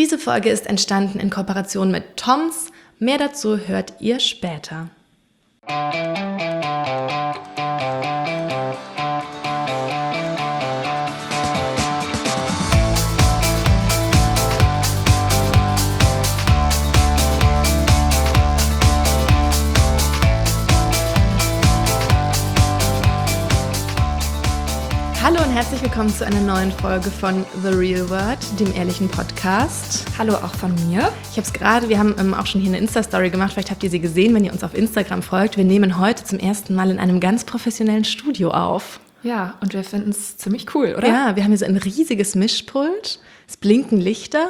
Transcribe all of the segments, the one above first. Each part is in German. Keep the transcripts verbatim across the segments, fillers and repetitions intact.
Diese Folge ist entstanden in Kooperation mit Toms. Mehr dazu hört ihr später. Hallo und herzlich willkommen zu einer neuen Folge von The Real Word, dem ehrlichen Podcast. Hallo auch von mir. Ich habe es gerade, wir haben ähm, auch schon hier eine Insta-Story gemacht, vielleicht habt ihr sie gesehen, wenn ihr uns auf Instagram folgt. Wir nehmen heute zum ersten Mal in einem ganz professionellen Studio auf. Ja, und wir finden es ziemlich cool, oder? Ja, wir haben hier so ein riesiges Mischpult, es blinken Lichter.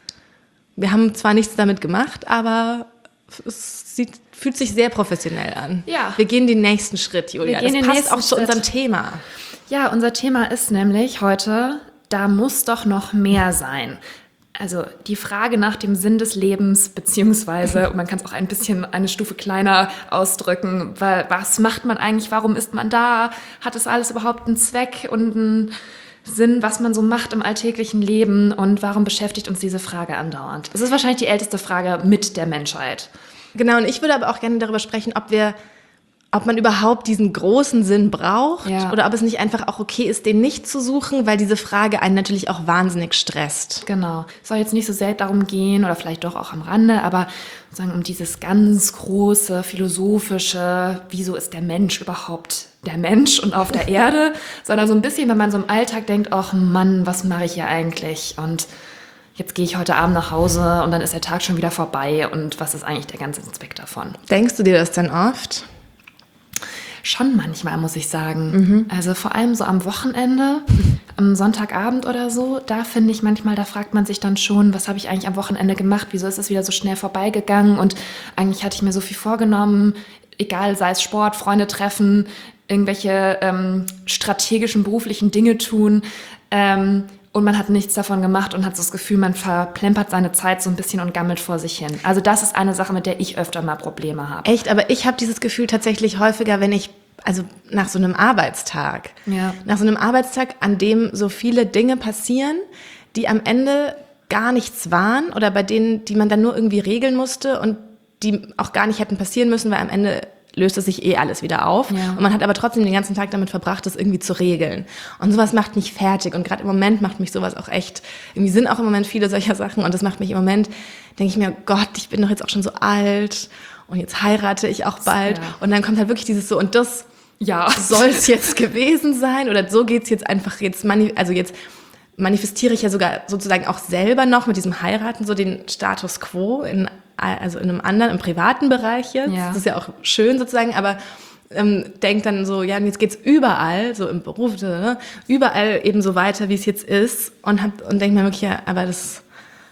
Wir haben zwar nichts damit gemacht, aber es sieht, fühlt sich sehr professionell an. Ja. Wir gehen den nächsten Schritt, Julia. Wir gehen das den passt nächsten auch zu Schritt. unserem Thema. Ja, unser Thema ist nämlich heute, da muss doch noch mehr sein. Also die Frage nach dem Sinn des Lebens, beziehungsweise, man kann es auch ein bisschen eine Stufe kleiner ausdrücken, weil was macht man eigentlich, warum ist man da, hat es alles überhaupt einen Zweck und einen Sinn, was man so macht im alltäglichen Leben und warum beschäftigt uns diese Frage andauernd? Es ist wahrscheinlich die älteste Frage mit der Menschheit. Genau, und ich würde aber auch gerne darüber sprechen, ob wir ob man überhaupt diesen großen Sinn braucht, ja, oder ob es nicht einfach auch okay ist, den nicht zu suchen, weil diese Frage einen natürlich auch wahnsinnig stresst. Genau. Es soll jetzt nicht so sehr darum gehen, oder vielleicht doch auch am Rande, aber sozusagen um dieses ganz große, philosophische, wieso ist der Mensch überhaupt der Mensch und auf der Erde, sondern so ein bisschen, wenn man so im Alltag denkt, ach Mann, was mache ich hier eigentlich? Und jetzt gehe ich heute Abend nach Hause und dann ist der Tag schon wieder vorbei und was ist eigentlich der ganze Zweck davon? Denkst du dir das denn oft? Schon manchmal, muss ich sagen. Mhm. Also vor allem so am Wochenende, am Sonntagabend oder so, da finde ich manchmal, da fragt man sich dann schon, was habe ich eigentlich am Wochenende gemacht? Wieso ist es wieder so schnell vorbeigegangen? Und eigentlich hatte ich mir so viel vorgenommen, egal, sei es Sport, Freunde treffen, irgendwelche ähm, strategischen, beruflichen Dinge tun. Ähm, Und man hat nichts davon gemacht und hat so das Gefühl, man verplempert seine Zeit so ein bisschen und gammelt vor sich hin. Also das ist eine Sache, mit der ich öfter mal Probleme habe. Echt? Aber ich habe dieses Gefühl tatsächlich häufiger, wenn ich, also nach so einem Arbeitstag. Ja. Nach so einem Arbeitstag, an dem so viele Dinge passieren, die am Ende gar nichts waren oder bei denen, die man dann nur irgendwie regeln musste und die auch gar nicht hätten passieren müssen, weil am Ende löst es sich eh alles wieder auf. Ja. Und man hat aber trotzdem den ganzen Tag damit verbracht, das irgendwie zu regeln. Und sowas macht mich fertig. Und gerade im Moment macht mich sowas auch echt, irgendwie sind auch im Moment viele solcher Sachen. Und das macht mich im Moment, denke ich mir, Gott, ich bin doch jetzt auch schon so alt. Und jetzt heirate ich auch bald. Ja. Und dann kommt halt wirklich dieses so, und das ja. soll es jetzt gewesen sein? Oder so geht's jetzt einfach, jetzt mani- also jetzt manifestiere ich ja sogar sozusagen auch selber noch mit diesem Heiraten so den Status quo in also in einem anderen, im privaten Bereich jetzt. Ja. Das ist ja auch schön sozusagen, aber ähm, denkt dann so, ja, jetzt geht's überall, so im Beruf, ne, überall eben so weiter, wie es jetzt ist und hab, und denke mir wirklich, ja, aber das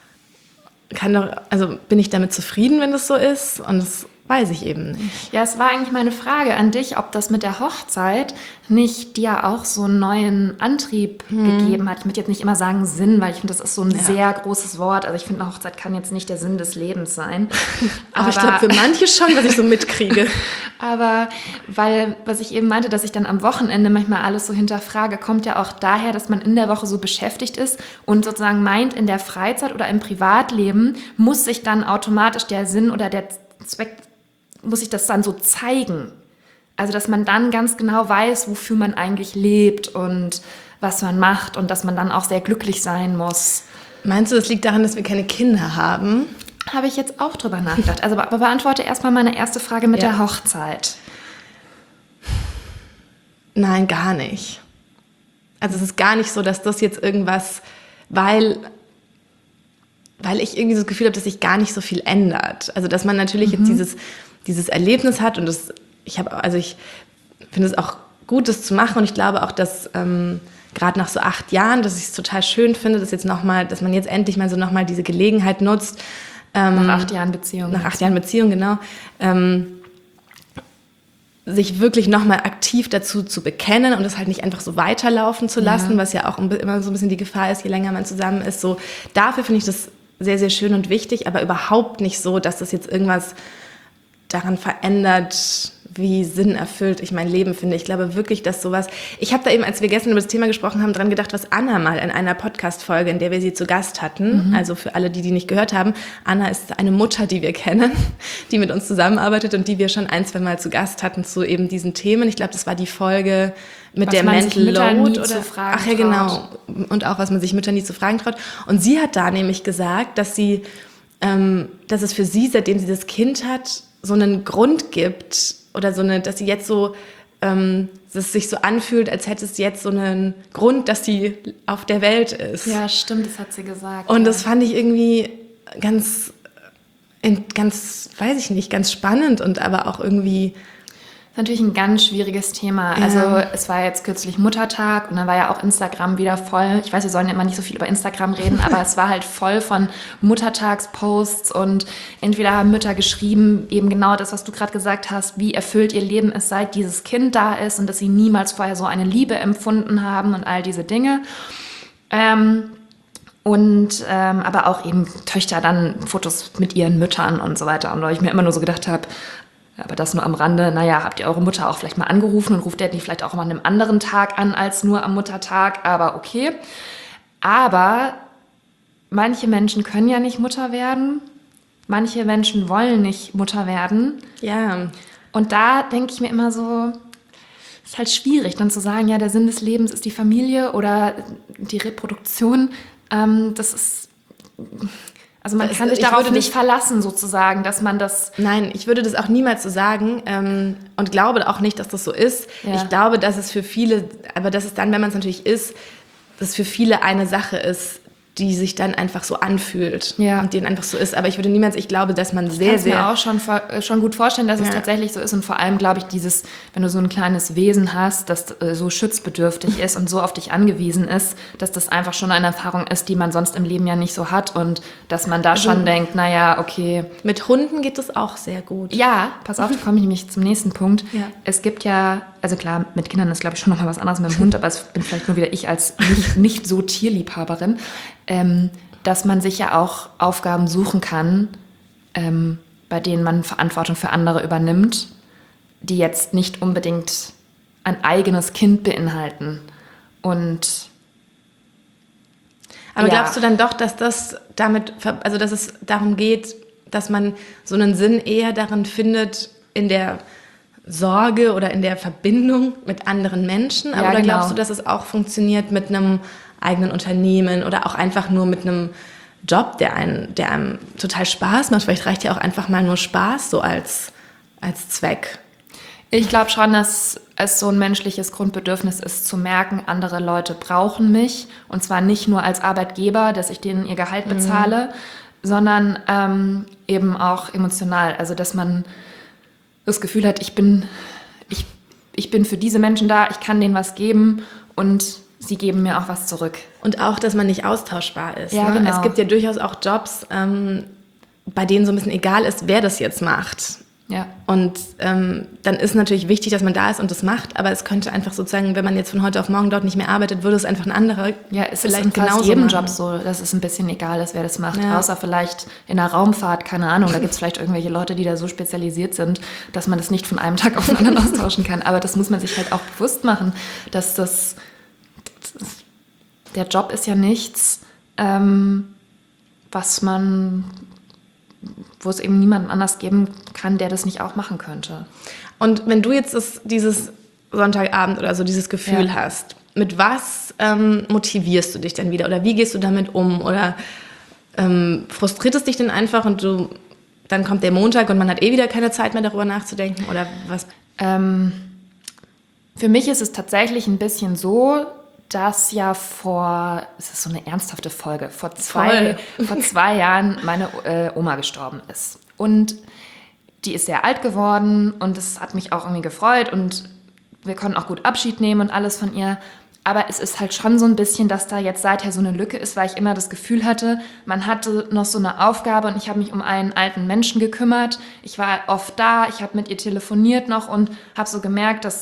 kann doch, also bin ich damit zufrieden, wenn das so ist? Und das weiß ich eben nicht. Ja, es war eigentlich meine Frage an dich, ob das mit der Hochzeit nicht dir auch so einen neuen Antrieb hm. gegeben hat. Ich möchte jetzt nicht immer sagen Sinn, weil ich finde, das ist so ein ja. sehr großes Wort. Also ich finde, eine Hochzeit kann jetzt nicht der Sinn des Lebens sein. Aber, aber ich glaube, für manche schon, was ich so mitkriege. Aber weil, was ich eben meinte, dass ich dann am Wochenende manchmal alles so hinterfrage, kommt ja auch daher, dass man in der Woche so beschäftigt ist und sozusagen meint, in der Freizeit oder im Privatleben muss sich dann automatisch der Sinn oder der Zweck, muss sich das dann so zeigen. Also, dass man dann ganz genau weiß, wofür man eigentlich lebt und was man macht und dass man dann auch sehr glücklich sein muss. Meinst du, das liegt daran, dass wir keine Kinder haben? Habe ich jetzt auch drüber nachgedacht. Also, aber beantworte erstmal meine erste Frage mit ja. der Hochzeit. Nein, gar nicht. Also, es ist gar nicht so, dass das jetzt irgendwas, weil... weil ich irgendwie so das Gefühl habe, dass sich gar nicht so viel ändert. Also, dass man natürlich mhm. jetzt dieses, dieses Erlebnis hat und das, ich habe, also ich finde es auch gut, das zu machen und ich glaube auch, dass ähm, gerade nach so acht Jahren, dass ich es total schön finde, dass jetzt noch mal, dass man jetzt endlich mal so nochmal diese Gelegenheit nutzt. Ähm, nach acht Jahren Beziehung. Nach acht Jahren Beziehung, genau. Ähm, sich wirklich nochmal aktiv dazu zu bekennen und das halt nicht einfach so weiterlaufen zu lassen, ja. was ja auch immer so ein bisschen die Gefahr ist, je länger man zusammen ist. So, dafür finde ich das sehr, sehr schön und wichtig, aber überhaupt nicht so, dass das jetzt irgendwas daran verändert, wie sinnerfüllt ich mein Leben finde. Ich glaube wirklich, dass sowas... Ich habe da eben, als wir gestern über das Thema gesprochen haben, dran gedacht, was Anna mal in einer Podcast-Folge, in der wir sie zu Gast hatten, mhm. also für alle, die die nicht gehört haben, Anna ist eine Mutter, die wir kennen, die mit uns zusammenarbeitet und die wir schon ein, zwei Mal zu Gast hatten zu eben diesen Themen. Ich glaube, das war die Folge mit was der Mental Load. Oder, ach ja, genau. Und auch, was man sich Mütter nie zu fragen traut. Und sie hat da nämlich gesagt, dass sie, ähm, dass es für sie, seitdem sie das Kind hat, so einen Grund gibt oder so eine, dass sie jetzt so, ähm, dass es sich so anfühlt, als hätte es jetzt so einen Grund, dass sie auf der Welt ist. Ja, stimmt, das hat sie gesagt. Und ja. das fand ich irgendwie ganz, ganz, weiß ich nicht, ganz spannend und aber auch irgendwie... Das ist natürlich ein ganz schwieriges Thema. Ja. Also es war jetzt kürzlich Muttertag und dann war ja auch Instagram wieder voll. Ich weiß, wir sollen ja immer nicht so viel über Instagram reden, aber es war halt voll von Muttertagsposts und entweder haben Mütter geschrieben, eben genau das, was du gerade gesagt hast, wie erfüllt ihr Leben ist, seit dieses Kind da ist und dass sie niemals vorher so eine Liebe empfunden haben und all diese Dinge. Ähm, und ähm, aber auch eben Töchter dann Fotos mit ihren Müttern und so weiter. Und weil ich mir immer nur so gedacht habe, aber das nur am Rande, naja, habt ihr eure Mutter auch vielleicht mal angerufen und ruft ihr die vielleicht auch mal an einem anderen Tag an als nur am Muttertag, aber okay. Aber manche Menschen können ja nicht Mutter werden, manche Menschen wollen nicht Mutter werden. Ja. Und da denke ich mir immer so, ist halt schwierig dann zu sagen, ja, der Sinn des Lebens ist die Familie oder die Reproduktion. Ähm, das ist... Also man kann sich darauf nicht verlassen, sozusagen, dass man das... Nein, ich würde das auch niemals so sagen ähm, und glaube auch nicht, dass das so ist. Ja. Ich glaube, dass es für viele, aber dass es dann, wenn man es natürlich ist, dass es für viele eine Sache ist, die sich dann einfach so anfühlt ja. und denen einfach so ist. Aber ich würde niemals, ich glaube, dass man sehr, ich sehr... Ich kann mir auch schon, schon gut vorstellen, dass ja. es tatsächlich so ist. Und vor allem, glaube ich, dieses, wenn du so ein kleines Wesen hast, das äh, so schutzbedürftig ist und so auf dich angewiesen ist, dass das einfach schon eine Erfahrung ist, die man sonst im Leben ja nicht so hat. Und dass man da also, schon denkt, naja, okay. Mit Hunden geht es auch sehr gut. Ja, pass auf, da komme ich nämlich zum nächsten Punkt. Ja. Es gibt ja, also klar, mit Kindern ist, glaube ich, schon noch mal was anderes mit dem Hund, aber es bin vielleicht nur wieder ich als nicht, nicht so Tierliebhaberin. Ähm, dass man sich ja auch Aufgaben suchen kann, ähm, bei denen man Verantwortung für andere übernimmt, die jetzt nicht unbedingt ein eigenes Kind beinhalten. Und aber ja. glaubst du dann doch, dass das damit, also dass es darum geht, dass man so einen Sinn eher darin findet, in der Sorge oder in der Verbindung mit anderen Menschen? Ja, oder genau. glaubst du, dass es auch funktioniert mit einem eigenen Unternehmen oder auch einfach nur mit einem Job, der einem, der einem total Spaß macht? Vielleicht reicht ja auch einfach mal nur Spaß so als, als Zweck. Ich glaube schon, dass es so ein menschliches Grundbedürfnis ist, zu merken, andere Leute brauchen mich. Und zwar nicht nur als Arbeitgeber, dass ich denen ihr Gehalt bezahle, mhm. sondern ähm, eben auch emotional. Also dass man das Gefühl hat, ich bin, ich, ich bin für diese Menschen da, ich kann denen was geben und sie geben mir auch was zurück. Und auch, dass man nicht austauschbar ist. Ja, ne? genau. Es gibt ja durchaus auch Jobs, ähm, bei denen so ein bisschen egal ist, wer das jetzt macht. Ja. Und ähm, dann ist natürlich wichtig, dass man da ist und das macht, aber es könnte einfach sozusagen, wenn man jetzt von heute auf morgen dort nicht mehr arbeitet, würde es einfach ein anderer ja, es vielleicht ist in genauso fast jedem machen. Job so, dass es ein bisschen egal ist, wer das macht. Ja. Außer vielleicht in der Raumfahrt, keine Ahnung, da gibt es vielleicht irgendwelche Leute, die da so spezialisiert sind, dass man das nicht von einem Tag auf den anderen austauschen kann. Aber das muss man sich halt auch bewusst machen, dass das... das der Job ist ja nichts, ähm, was man, wo es eben niemanden anders geben kann, der das nicht auch machen könnte. Und wenn du jetzt das, dieses Sonntagabend oder so dieses Gefühl ja. hast, mit was ähm, motivierst du dich dann wieder? Oder wie gehst du damit um? Oder ähm, frustriert es dich denn einfach und du, dann kommt der Montag und man hat eh wieder keine Zeit mehr darüber nachzudenken? Oder was? Ähm, für mich ist es tatsächlich ein bisschen so, dass ja vor, es ist so eine ernsthafte Folge, vor zwei, vor zwei Jahren meine äh, Oma gestorben ist. Und die ist sehr alt geworden und es hat mich auch irgendwie gefreut und wir konnten auch gut Abschied nehmen und alles von ihr. Aber es ist halt schon so ein bisschen, dass da jetzt seither so eine Lücke ist, weil ich immer das Gefühl hatte, man hatte noch so eine Aufgabe und ich habe mich um einen alten Menschen gekümmert. Ich war oft da, ich habe mit ihr telefoniert noch und habe so gemerkt, dass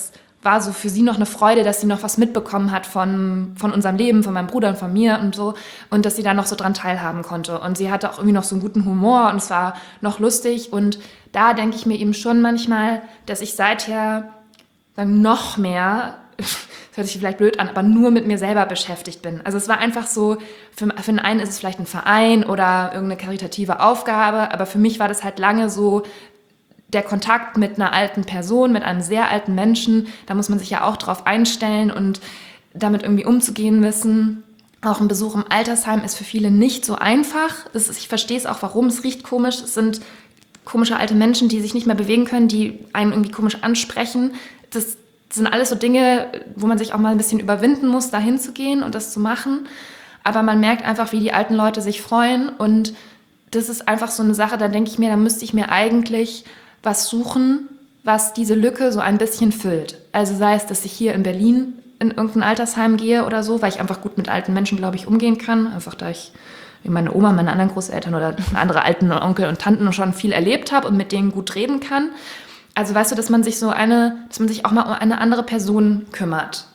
war so für sie noch eine Freude, dass sie noch was mitbekommen hat von, von unserem Leben, von meinem Bruder und von mir und so. Und dass sie da noch so dran teilhaben konnte. Und sie hatte auch irgendwie noch so einen guten Humor und es war noch lustig. Und da denke ich mir eben schon manchmal, dass ich seither dann noch mehr, das hört sich vielleicht blöd an, aber nur mit mir selber beschäftigt bin. Also es war einfach so, für, für den einen ist es vielleicht ein Verein oder irgendeine karitative Aufgabe, aber für mich war das halt lange so, der Kontakt mit einer alten Person, mit einem sehr alten Menschen, da muss man sich ja auch drauf einstellen und damit irgendwie umzugehen wissen. Auch ein Besuch im Altersheim ist für viele nicht so einfach. Das ist, ich verstehe es auch, warum. Es riecht komisch. Es sind komische alte Menschen, die sich nicht mehr bewegen können, die einen irgendwie komisch ansprechen. Das sind alles so Dinge, wo man sich auch mal ein bisschen überwinden muss, da hinzugehen und das zu machen. Aber man merkt einfach, wie die alten Leute sich freuen. Und das ist einfach so eine Sache, da denke ich mir, da müsste ich mir eigentlich was suchen, was diese Lücke so ein bisschen füllt. Also sei es, dass ich hier in Berlin in irgendein Altersheim gehe oder so, weil ich einfach gut mit alten Menschen, glaube ich, umgehen kann. Einfach da ich wie meine Oma, meine anderen Großeltern oder andere alten Onkel und Tanten schon viel erlebt habe und mit denen gut reden kann. Also weißt du, dass man sich so eine, dass man sich auch mal um eine andere Person kümmert.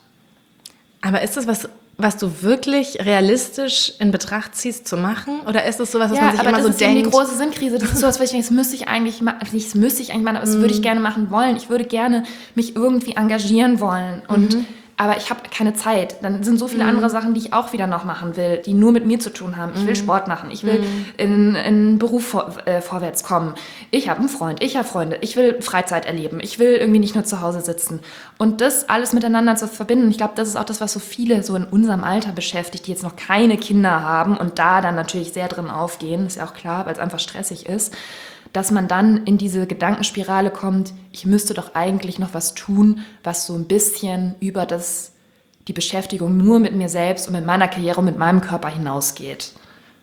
Aber ist das was, was du wirklich realistisch in Betracht ziehst zu machen? Oder ist das sowas, was ja, man sich immer so denkt? Ja, aber das ist die große Sinnkrise. Das ist so, als würde ich denken, das müsste ich eigentlich machen, das müsste ich eigentlich machen, aber das mm. würde ich gerne machen wollen. Ich würde gerne mich irgendwie engagieren wollen und mhm. aber ich habe keine Zeit. Dann sind so viele mhm. andere Sachen, die ich auch wieder noch machen will, die nur mit mir zu tun haben. Ich will mhm. Sport machen, ich will mhm. in einen Beruf vor, äh, vorwärts kommen. Ich habe einen Freund, ich habe Freunde, ich will Freizeit erleben, ich will irgendwie nicht nur zu Hause sitzen. Und das alles miteinander zu verbinden, ich glaube, das ist auch das, was so viele so in unserem Alter beschäftigt, die jetzt noch keine Kinder haben und da dann natürlich sehr drin aufgehen, ist ja auch klar, weil es einfach stressig ist, dass man dann in diese Gedankenspirale kommt, ich müsste doch eigentlich noch was tun, was so ein bisschen über das, die Beschäftigung nur mit mir selbst und mit meiner Karriere und mit meinem Körper hinausgeht.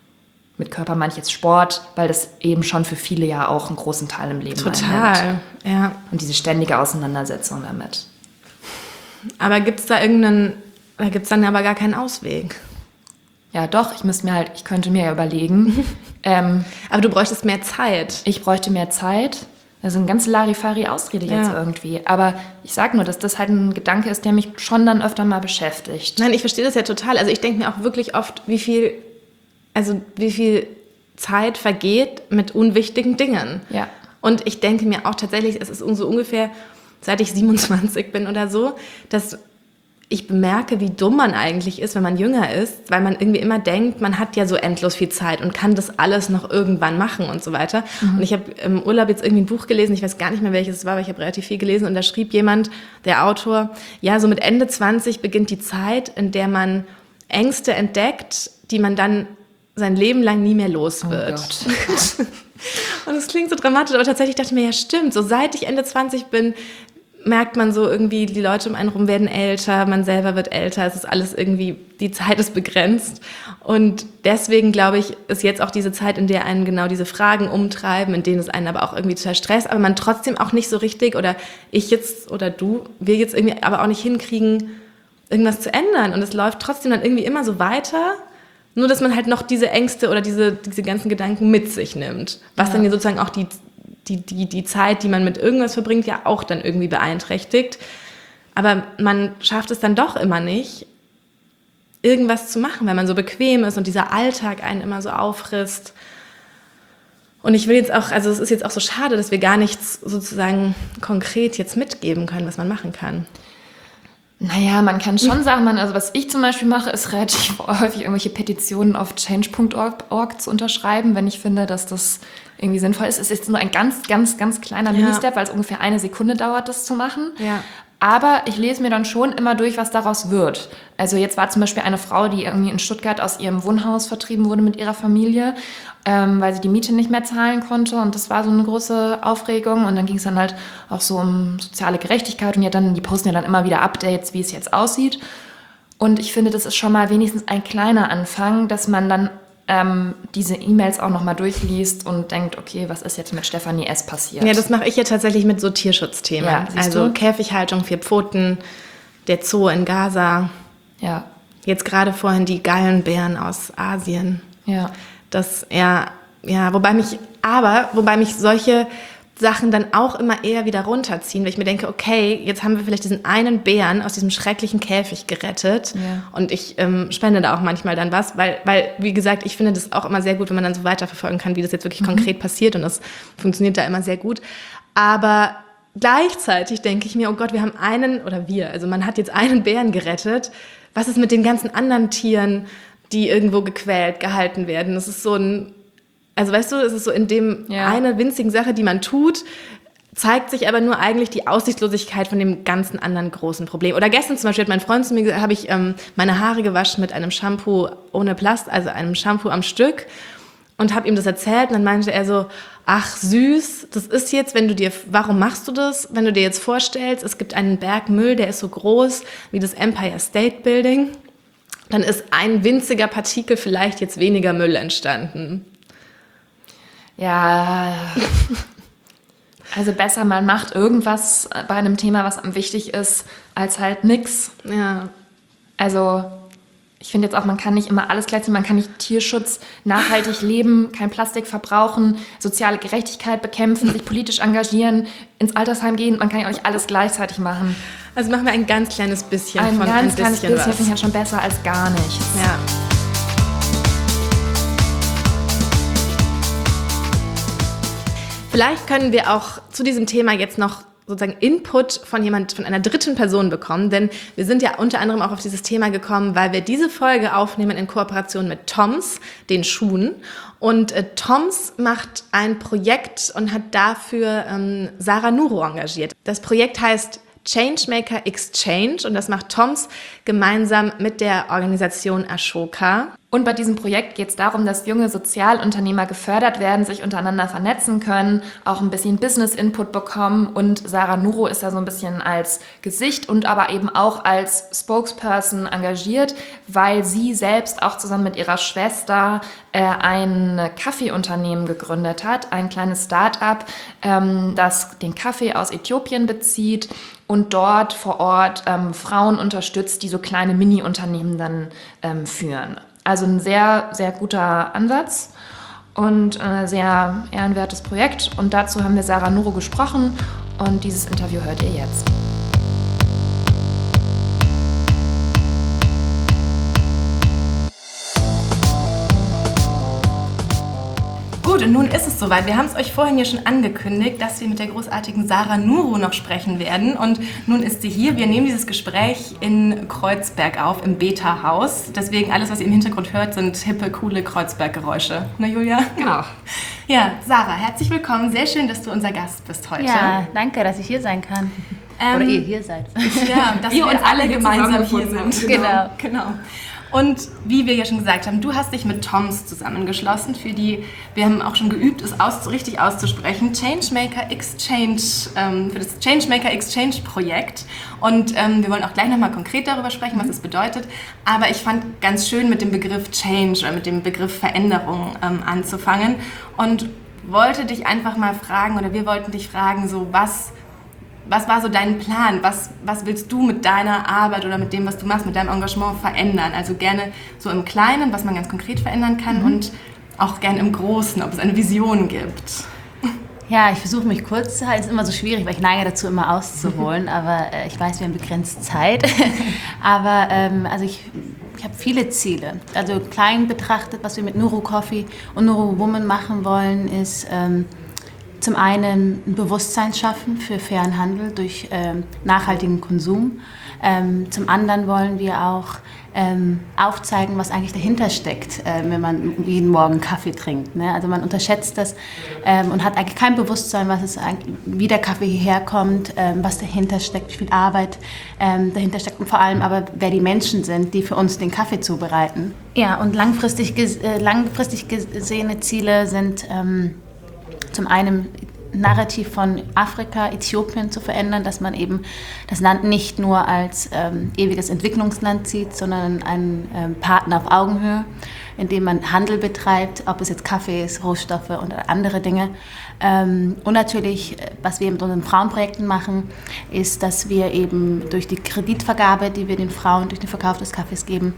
Mit Körper meine ich jetzt Sport, weil das eben schon für viele ja auch einen großen Teil im Leben Total, einnimmt. Ja. Und diese ständige Auseinandersetzung damit. Aber gibt es da irgendeinen, da gibt es dann aber gar keinen Ausweg. Ja, doch, ich müsste mir halt, ich könnte mir ja überlegen. ähm, Aber du bräuchtest mehr Zeit. Ich bräuchte mehr Zeit. Das ist eine ganz Larifari-Ausrede ja. jetzt irgendwie. Aber ich sag nur, dass das halt ein Gedanke ist, der mich schon dann öfter mal beschäftigt. Nein, ich verstehe das ja total. Also ich denke mir auch wirklich oft, wie viel, also wie viel Zeit vergeht mit unwichtigen Dingen. Ja. Und ich denke mir auch tatsächlich, es ist so ungefähr, seit ich siebenundzwanzig bin oder so, dass ich bemerke, wie dumm man eigentlich ist, wenn man jünger ist, weil man irgendwie immer denkt, man hat ja so endlos viel Zeit und kann das alles noch irgendwann machen und so weiter. Mhm. Und ich habe im Urlaub jetzt irgendwie ein Buch gelesen, ich weiß gar nicht mehr, welches es war, aber ich habe relativ viel gelesen und da schrieb jemand, der Autor, ja, so mit Ende zwanzig beginnt die Zeit, in der man Ängste entdeckt, die man dann sein Leben lang nie mehr los wird. Oh Gott. Und das klingt so dramatisch, aber tatsächlich dachte ich mir, ja stimmt, so seit ich Ende zwanzig bin, merkt man so irgendwie, die Leute um einen rum werden älter, man selber wird älter, es ist alles irgendwie, die Zeit ist begrenzt und deswegen glaube ich, ist jetzt auch diese Zeit, in der einen genau diese Fragen umtreiben, in denen es einen aber auch irgendwie total stresst, aber man trotzdem auch nicht so richtig oder ich jetzt oder du, wir jetzt irgendwie aber auch nicht hinkriegen, irgendwas zu ändern und es läuft trotzdem dann irgendwie immer so weiter, nur dass man halt noch diese Ängste oder diese, diese ganzen Gedanken mit sich nimmt, was ja. dann sozusagen auch die Die, die, die Zeit, die man mit irgendwas verbringt, ja auch dann irgendwie beeinträchtigt. Aber man schafft es dann doch immer nicht, irgendwas zu machen, weil man so bequem ist und dieser Alltag einen immer so auffrisst. Und ich will jetzt auch, also es ist jetzt auch so schade, dass wir gar nichts sozusagen konkret jetzt mitgeben können, was man machen kann. Naja, man kann schon sagen, man, also was ich zum Beispiel mache, ist relativ häufig irgendwelche Petitionen auf change punkt org zu unterschreiben, wenn ich finde, dass das irgendwie sinnvoll ist. Es ist nur ein ganz, ganz, ganz kleiner ja. Ministep, weil es ungefähr eine Sekunde dauert, das zu machen. Ja. Aber ich lese mir dann schon immer durch, was daraus wird. Also jetzt war zum Beispiel eine Frau, die irgendwie in Stuttgart aus ihrem Wohnhaus vertrieben wurde mit ihrer Familie, ähm, weil sie die Miete nicht mehr zahlen konnte. Und das war so eine große Aufregung. Und dann ging es dann halt auch so um soziale Gerechtigkeit. Und ja, dann, die posten ja dann immer wieder Updates, wie es jetzt aussieht. Und ich finde, das ist schon mal wenigstens ein kleiner Anfang, dass man dann ähm, diese E-Mails auch nochmal durchliest und denkt, okay, was ist jetzt mit Stefanie S. passiert? Ja, das mache ich ja tatsächlich mit so Tierschutzthemen. Ja, also du? Käfighaltung, vier Pfoten, der Zoo in Gaza. Ja. Jetzt gerade vorhin die Gallenbären aus Asien. Ja. Das, ja, ja, wobei mich, aber, wobei mich solche Sachen dann auch immer eher wieder runterziehen, weil ich mir denke, okay, jetzt haben wir vielleicht diesen einen Bären aus diesem schrecklichen Käfig gerettet Ja. und ich ähm, spende da auch manchmal dann was, weil, weil, wie gesagt, ich finde das auch immer sehr gut, wenn man dann so weiterverfolgen kann, wie das jetzt wirklich mhm. konkret passiert und das funktioniert da immer sehr gut. Aber gleichzeitig denke ich mir, oh Gott, wir haben einen, oder wir, also man hat jetzt einen Bären gerettet, was ist mit den ganzen anderen Tieren, die irgendwo gequält, gehalten werden? Das ist so ein Also weißt du, es ist so in dem ja. eine winzigen Sache, die man tut, zeigt sich aber nur eigentlich die Aussichtslosigkeit von dem ganzen anderen großen Problem. Oder gestern zum Beispiel hat mein Freund zu mir gesagt, habe ich ähm, meine Haare gewaschen mit einem Shampoo ohne Plast, also einem Shampoo am Stück und habe ihm das erzählt und dann meinte er so, ach süß, das ist jetzt, wenn du dir, warum machst du das? Wenn du dir jetzt vorstellst, es gibt einen Berg Müll, der ist so groß wie das Empire State Building, dann ist ein winziger Partikel vielleicht jetzt weniger Müll entstanden. Ja, also besser, man macht irgendwas bei einem Thema, was einem wichtig ist, als halt nix. Ja. Also ich finde jetzt auch, man kann nicht immer alles gleichzeitig, man kann nicht Tierschutz, nachhaltig leben, kein Plastik verbrauchen, soziale Gerechtigkeit bekämpfen, sich politisch engagieren, ins Altersheim gehen, man kann ja auch nicht alles gleichzeitig machen. Also machen wir ein ganz kleines bisschen ein von ganz ein bisschen kleines bisschen, was. finde ich ja schon besser als gar nichts. Ja. Vielleicht können wir auch zu diesem Thema jetzt noch sozusagen Input von jemand, von einer dritten Person bekommen, denn wir sind ja unter anderem auch auf dieses Thema gekommen, weil wir diese Folge aufnehmen in Kooperation mit Toms, den Schuhen. Und äh, Toms macht ein Projekt und hat dafür ähm, Sarah Nuro engagiert. Das Projekt heißt Changemaker Exchange und das macht Toms gemeinsam mit der Organisation Ashoka. Und bei diesem Projekt geht es darum, dass junge Sozialunternehmer gefördert werden, sich untereinander vernetzen können, auch ein bisschen Business-Input bekommen. Und Sarah Nuro ist da so ein bisschen als Gesicht und aber eben auch als Spokesperson engagiert, weil sie selbst auch zusammen mit ihrer Schwester äh, ein Kaffeeunternehmen gegründet hat, ein kleines Start-up, ähm, das den Kaffee aus Äthiopien bezieht und dort vor Ort ähm, Frauen unterstützt, die so kleine Mini-Unternehmen dann ähm, führen. Also ein sehr, sehr guter Ansatz und ein sehr ehrenwertes Projekt. Und dazu haben wir Sarah Nuro gesprochen und dieses Interview hört ihr jetzt. Gut, und nun ist es soweit. Wir haben es euch vorhin ja schon angekündigt, dass wir mit der großartigen Sarah Nuro noch sprechen werden. Und nun ist sie hier. Wir nehmen dieses Gespräch in Kreuzberg auf, im Beta-Haus. Deswegen alles, was ihr im Hintergrund hört, sind hippe, coole Kreuzberg-Geräusche. Ne, Julia? Genau. Ja, Sarah, herzlich willkommen. Sehr schön, dass du unser Gast bist heute. Ja, danke, dass ich hier sein kann. Ähm, Oder ihr hier seid. Ja, dass wir, wir uns alle gemeinsam hier sind. Genau. genau. Und wie wir ja schon gesagt haben, du hast dich mit Toms zusammengeschlossen für die, wir haben auch schon geübt, es aus, richtig auszusprechen, Changemaker Exchange, ähm, für das Changemaker Exchange Projekt. Und ähm, wir wollen auch gleich nochmal konkret darüber sprechen, was das bedeutet. Aber ich fand ganz schön mit dem Begriff Change oder mit dem Begriff Veränderung ähm, anzufangen und wollte dich einfach mal fragen, oder wir wollten dich fragen, so was... Was war so dein Plan? Was, was willst du mit deiner Arbeit oder mit dem, was du machst, mit deinem Engagement verändern? Also gerne so im Kleinen, was man ganz konkret verändern kann, mhm. und auch gerne im Großen, ob es eine Vision gibt. Ja, ich versuche mich kurz zu halten. Es ist immer so schwierig, weil ich neige dazu, immer auszuholen. Aber äh, ich weiß, wir haben begrenzt Zeit. aber ähm, also ich, ich habe viele Ziele. Also klein betrachtet, was wir mit Nuro Coffee und Nuro Woman machen wollen, ist... Ähm, Zum einen ein Bewusstsein schaffen für fairen Handel durch ähm, nachhaltigen Konsum. Ähm, zum anderen wollen wir auch ähm, aufzeigen, was eigentlich dahinter steckt, äh, wenn man jeden Morgen Kaffee trinkt. Ne? Also man unterschätzt das ähm, und hat eigentlich kein Bewusstsein, was es eigentlich, wie der Kaffee hierher kommt, ähm, was dahinter steckt, wie viel Arbeit ähm, dahinter steckt und vor allem aber, wer die Menschen sind, die für uns den Kaffee zubereiten. Ja, und langfristig, ges- äh, langfristig gesehene Ziele sind... Ähm, Zum einen Narrativ von Afrika, Äthiopien zu verändern, dass man eben das Land nicht nur als ähm, ewiges Entwicklungsland sieht, sondern einen ähm, Partner auf Augenhöhe. indem man Handel betreibt, ob es jetzt Kaffee ist, Rohstoffe oder andere Dinge. Ähm, und natürlich, was wir mit unseren Frauenprojekten machen, ist, dass wir eben durch die Kreditvergabe, die wir den Frauen durch den Verkauf des Kaffees geben,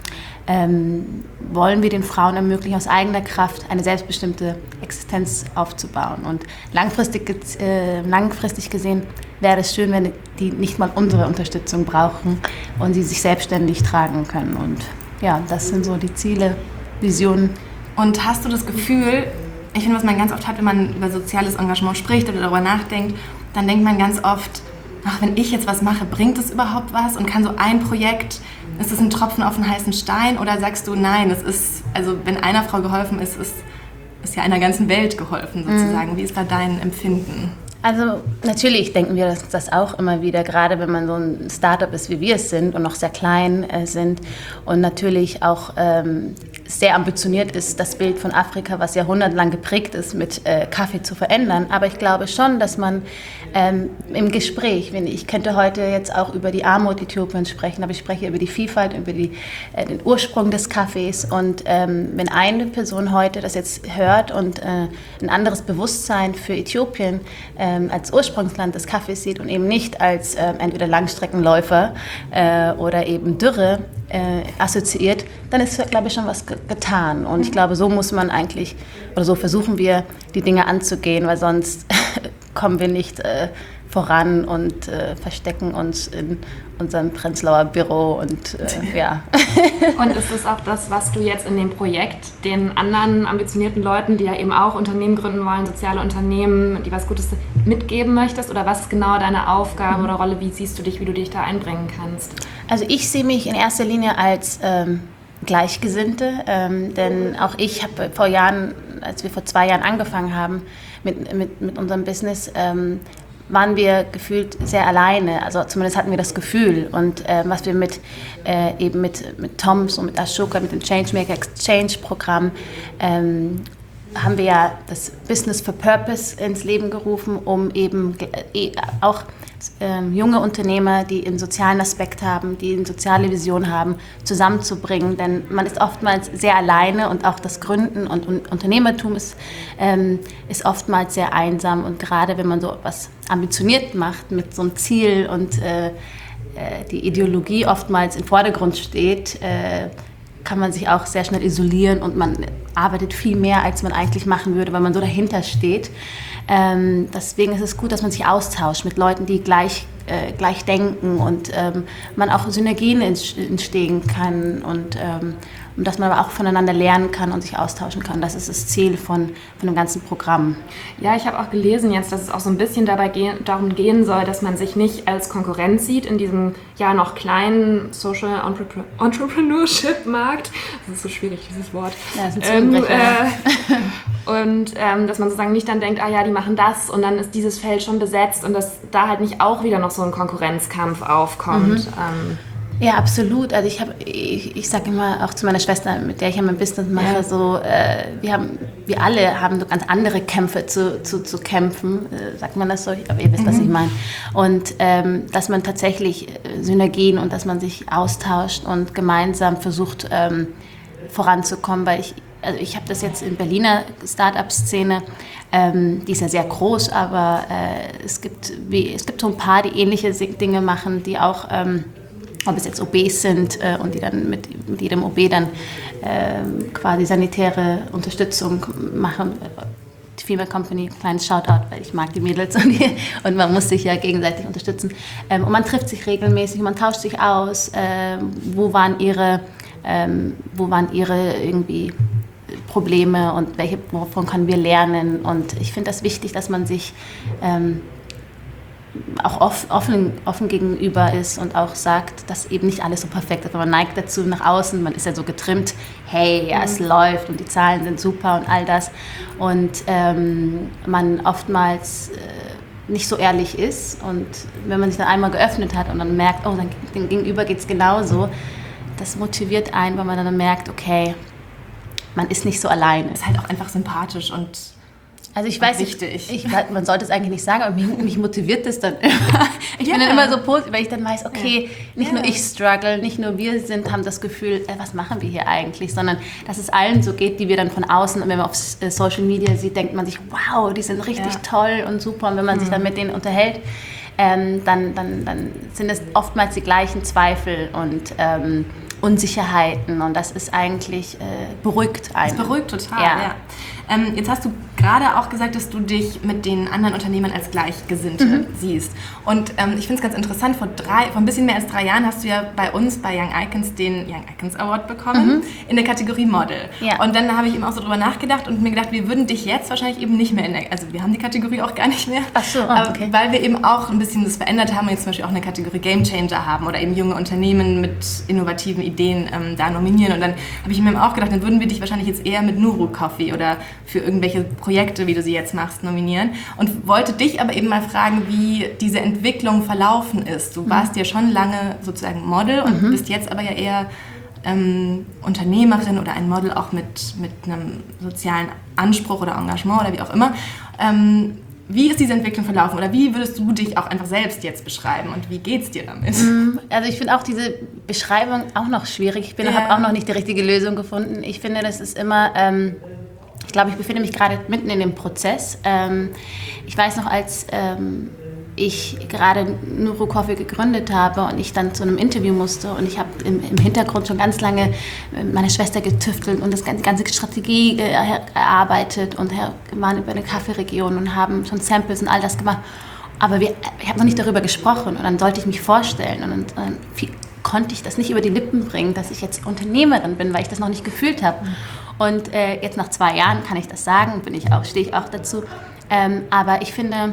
ähm, wollen wir den Frauen ermöglichen, aus eigener Kraft eine selbstbestimmte Existenz aufzubauen. Und langfristig, äh, langfristig gesehen wäre es schön, wenn die nicht mal unsere Unterstützung brauchen und sie sich selbstständig tragen können. Und ja, das sind so die Ziele, Visionen. Und hast du das Gefühl, ich finde, was man ganz oft hat, wenn man über soziales Engagement spricht oder darüber nachdenkt, dann denkt man ganz oft, ach, wenn ich jetzt was mache, bringt es überhaupt was? Und kann so ein Projekt, ist es ein Tropfen auf den heißen Stein? Oder sagst du, nein, es ist, also wenn einer Frau geholfen ist, ist, ist ja einer ganzen Welt geholfen sozusagen. Mhm. Wie ist da dein Empfinden? Also natürlich denken wir das, das auch immer wieder, gerade wenn man so ein Startup ist, wie wir es sind und noch sehr klein äh, sind und natürlich auch ähm, sehr ambitioniert ist, das Bild von Afrika, was jahrhundertelang geprägt ist, mit äh, Kaffee zu verändern. Aber ich glaube schon, dass man ähm, im Gespräch, wenn ich könnte heute jetzt auch über die Armut Äthiopiens sprechen, aber ich spreche über die Vielfalt, über die, äh, den Ursprung des Kaffees. Und ähm, wenn eine Person heute das jetzt hört und äh, ein anderes Bewusstsein für Äthiopien ähm, als Ursprungsland des Kaffees sieht und eben nicht als äh, entweder Langstreckenläufer äh, oder eben Dürre äh, assoziiert, dann ist, glaube ich, schon was ge- getan. Und ich glaube, so muss man eigentlich, oder so versuchen wir, die Dinge anzugehen, weil sonst kommen wir nicht äh, voran und äh, verstecken uns in unserem Prenzlauer Büro und äh, ja. Und ist das auch das, was du jetzt in dem Projekt den anderen ambitionierten Leuten, die ja eben auch Unternehmen gründen wollen, soziale Unternehmen, die was Gutes mitgeben möchtest? Oder was ist genau deine Aufgabe oder Rolle? Wie siehst du dich, wie du dich da einbringen kannst? Also ich sehe mich in erster Linie als ähm, Gleichgesinnte, ähm, denn auch ich habe vor Jahren, als wir vor zwei Jahren angefangen haben mit, mit, mit unserem Business, ähm, waren wir gefühlt sehr alleine, also zumindest hatten wir das Gefühl. Und äh, was wir mit äh, eben mit, mit Toms und mit Ashoka, mit dem Changemaker Exchange Programm, ähm, haben wir ja das Business for Purpose ins Leben gerufen, um eben äh, auch ähm, junge Unternehmer, die einen sozialen Aspekt haben, die eine soziale Vision haben, zusammenzubringen. Denn man ist oftmals sehr alleine und auch das Gründen und, und Unternehmertum ist, ähm, ist oftmals sehr einsam. Und gerade wenn man so etwas ambitioniert macht mit so einem Ziel und äh, äh, die Ideologie oftmals im Vordergrund steht, äh, kann man sich auch sehr schnell isolieren und man arbeitet viel mehr, als man eigentlich machen würde, weil man so dahinter steht. Ähm, deswegen ist es gut, dass man sich austauscht mit Leuten, die gleich, äh, gleich denken und ähm, man auch Synergien entstehen kann und ähm, und dass man aber auch voneinander lernen kann und sich austauschen kann. Das ist das Ziel von, von dem ganzen Programm. Ja, ich habe auch gelesen jetzt, dass es auch so ein bisschen dabei gehen, darum gehen soll, dass man sich nicht als Konkurrenz sieht in diesem ja noch kleinen Social Entrepre- Entrepreneurship-Markt. Das ist so schwierig, dieses Wort. Ja, das ist ein ähm, Zungenbrecher. äh, Und ähm, dass man sozusagen nicht dann denkt, ah ja, die machen das und dann ist dieses Feld schon besetzt und dass da halt nicht auch wieder noch so ein Konkurrenzkampf aufkommt. Mhm. Ähm, Ja, absolut. Also ich habe, ich, ich sage immer auch zu meiner Schwester, mit der ich ja mein Business mache, ja. so, äh, wir haben, wir alle haben so ganz andere Kämpfe zu, zu, zu kämpfen, äh, sagt man das so? Aber ihr wisst, mhm. was ich meine. Und ähm, dass man tatsächlich äh, Synergien und dass man sich austauscht und gemeinsam versucht ähm, voranzukommen, weil ich Also ich habe das jetzt in Berliner Start-up-Szene, ähm, die ist ja sehr groß, aber äh, es gibt wie, es gibt so ein paar, die ähnliche Dinge machen, die auch, ähm, ob es jetzt O Bs sind äh, und die dann mit, mit jedem O B dann äh, quasi sanitäre Unterstützung machen. Die Female Company, kleines Shoutout, weil ich mag die Mädels und, die, und man muss sich ja gegenseitig unterstützen. Ähm, und man trifft sich regelmäßig, man tauscht sich aus, äh, wo waren ihre, ähm, wo waren ihre irgendwie Probleme und welche, wovon können wir lernen. Und ich finde das wichtig, dass man sich ähm, auch offen, offen gegenüber ist und auch sagt, dass eben nicht alles so perfekt ist. Man neigt dazu nach außen, man ist ja so getrimmt, hey, ja, es mhm. läuft und die Zahlen sind super und all das. Und ähm, man oftmals äh, nicht so ehrlich ist. Und wenn man sich dann einmal geöffnet hat und dann merkt, oh, dann, dem Gegenüber geht es genauso, das motiviert einen, weil man dann merkt, okay, man ist nicht so alleine. Ist halt auch einfach sympathisch und Also ich weiß nicht, ich, man sollte es eigentlich nicht sagen, aber mich, mich motiviert das dann immer. Ich yeah. bin dann immer so positiv, weil ich dann weiß, okay, nicht yeah. nur ich struggle, nicht nur wir sind, haben das Gefühl, äh, was machen wir hier eigentlich, sondern dass es allen so geht, die wir dann von außen, wenn man auf äh, Social Media sieht, denkt man sich, wow, die sind richtig ja. toll und super. Und wenn man mhm. sich dann mit denen unterhält, ähm, dann, dann, dann sind es oftmals die gleichen Zweifel und ähm, Unsicherheiten und das ist eigentlich äh, beruhigt einen. Das beruhigt total, ja. ja. Ähm, jetzt hast du gerade auch gesagt, dass du dich mit den anderen Unternehmern als Gleichgesinnte mhm. siehst. Und ähm, ich finde es ganz interessant, vor, drei, vor ein bisschen mehr als drei Jahren hast du ja bei uns, bei Young Icons, den Young Icons Award bekommen, mhm. in der Kategorie Model. Ja. Und dann habe ich eben auch so drüber nachgedacht und mir gedacht, wir würden dich jetzt wahrscheinlich eben nicht mehr in der, also wir haben die Kategorie auch gar nicht mehr. Ach so, oh, okay. Weil wir eben auch ein bisschen das verändert haben und jetzt zum Beispiel auch eine Kategorie Game Changer haben oder eben junge Unternehmen mit innovativen Ideen ähm, da nominieren. Und dann habe ich mir eben auch gedacht, dann würden wir dich wahrscheinlich jetzt eher mit Nuru Coffee oder für irgendwelche Projekte, wie du sie jetzt machst, nominieren. Und wollte dich aber eben mal fragen, wie diese Entwicklung verlaufen ist. Du warst mhm. ja schon lange sozusagen Model und mhm. bist jetzt aber ja eher ähm, Unternehmerin oder ein Model auch mit, mit einem sozialen Anspruch oder Engagement oder wie auch immer. Ähm, wie ist diese Entwicklung verlaufen oder wie würdest du dich auch einfach selbst jetzt beschreiben und wie geht's dir damit? Also ich finde auch diese Beschreibung auch noch schwierig. Ich ja. habe auch noch nicht die richtige Lösung gefunden. Ich finde, das ist immer... Ähm, Ich glaube, ich befinde mich gerade mitten in dem Prozess. Ähm, ich weiß noch, als ähm, ich gerade Nuru Coffee gegründet habe und ich dann zu einem Interview musste und ich habe im, im Hintergrund schon ganz lange mit meiner Schwester getüftelt und das ganze, ganze Strategie äh, erarbeitet und wir waren über eine Kaffeeregion und haben schon Samples und all das gemacht. Aber wir, ich habe noch nicht darüber gesprochen und dann sollte ich mich vorstellen und dann, dann viel, konnte ich das nicht über die Lippen bringen, dass ich jetzt Unternehmerin bin, weil ich das noch nicht gefühlt habe. Und äh, jetzt nach zwei Jahren kann ich das sagen, bin ich auch, stehe ich auch dazu. Ähm, aber ich finde,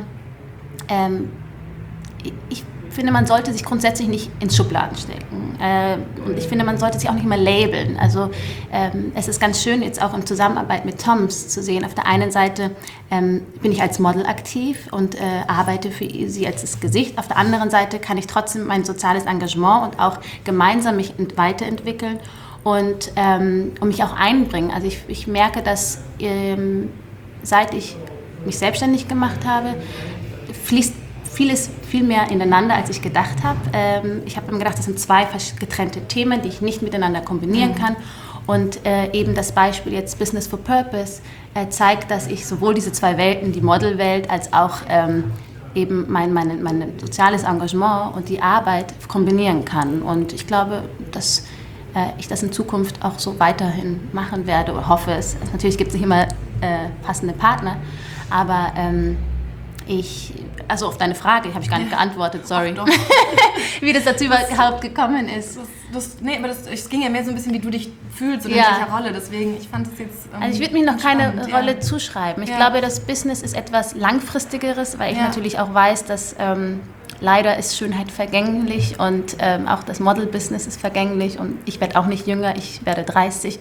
ähm, ich, ich finde, man sollte sich grundsätzlich nicht ins Schubladen stecken. Äh, und ich finde, man sollte sich auch nicht immer labeln. Also ähm, es ist ganz schön, jetzt auch in Zusammenarbeit mit Toms zu sehen. Auf der einen Seite ähm, bin ich als Model aktiv und äh, arbeite für sie als das Gesicht. Auf der anderen Seite kann ich trotzdem mein soziales Engagement und auch gemeinsam mich weiterentwickeln. Und ähm, um mich auch einbringen. Also ich, ich merke, dass ähm, seit ich mich selbstständig gemacht habe, fließt vieles viel mehr ineinander, als ich gedacht habe. Ähm, ich habe mir gedacht, das sind zwei getrennte Themen, die ich nicht miteinander kombinieren mhm. kann. Und äh, eben das Beispiel jetzt Business for Purpose äh, zeigt, dass ich sowohl diese zwei Welten, die Modelwelt, als auch ähm, eben mein, mein, mein soziales Engagement und die Arbeit kombinieren kann. Und ich glaube, dass ich das in Zukunft auch so weiterhin machen werde oder hoffe es. Natürlich gibt es nicht immer äh, passende Partner, aber ähm, ich, also auf deine Frage, habe ich gar nicht geantwortet, sorry, wie das dazu das, überhaupt gekommen ist. Das, das, nee, aber das, es ging ja mehr so ein bisschen, wie du dich fühlst oder ja. in welcher Rolle, deswegen, ich fand das jetzt ähm, Also ich würde mir noch keine spannend, Rolle ja. zuschreiben. Ich ja. glaube, das Business ist etwas Langfristigeres, weil ich ja. natürlich auch weiß, dass ähm, leider ist Schönheit vergänglich und ähm, auch das Model-Business ist vergänglich und ich werde auch nicht jünger, ich werde dreißig.